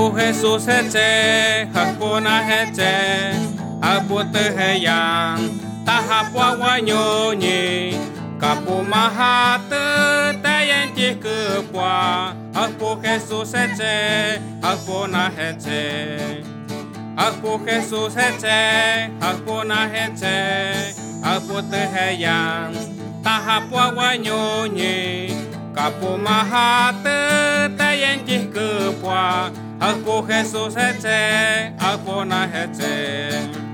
Hapu Jesus heche, hakuna heche, hapu teheyan, tahapwa wanyonyi, kapu mahate tayen tikupwa. Hapu Jesus heche, hakuna heche, hapu Jesus heche, hakuna heche, hapu teheyan, tahapwa wanyonyi, kapu mahate tayen tikupwa. Hapu Jesus heche, hakuna heche.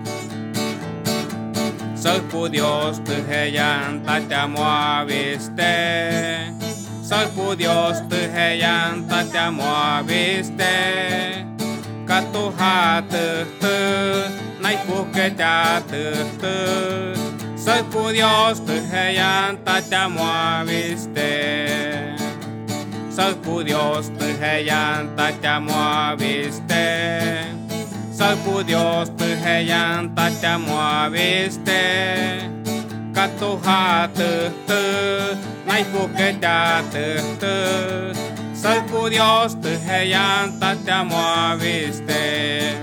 Salpu Dios teheyan tatyamua viste. Salpu Dios teheyan tatyamua viste. Katuha te, naipu keja te. Salpu Dios teheyan tatyamua viste. Salpu Dios teheyan tatyamua viste. Salpu Dios teheyan tatyamua viste. Katuha te, naipu keja te. Salpu Dios teheyan tatyamua viste.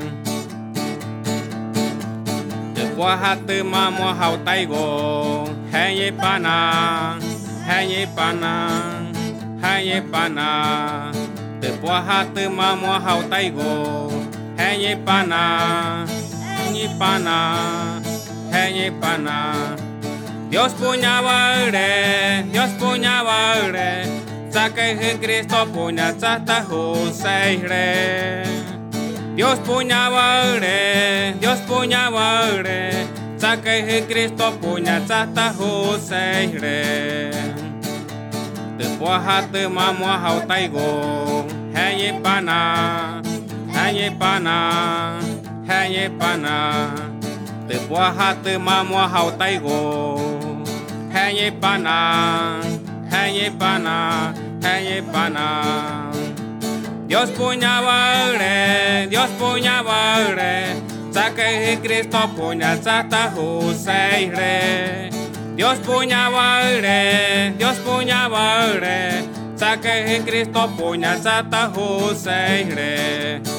Tepuaha te mamua hau taigo, henye pana, henye pana. Henye pana, tepuaha te mamua hau taigo. Henye pana, henye pana, henye pana. Dios punya vare, Dios punya vare. Saque Cristo punya chata huseire. Dios punya vare, Dios punya vare. Saque Cristo punya chata huseire. Tepuaha te mamua hau taigo, henye pana, henye pana, henye pana. Tepuaha te mamua hau taigo, henye pana, henye pana, henye pana. Dios punya vare, Dios punya vare. Saque Cristo punya chata huseire. Dios punya vare, Dios punya vare. Saque Cristo punya chata huseire.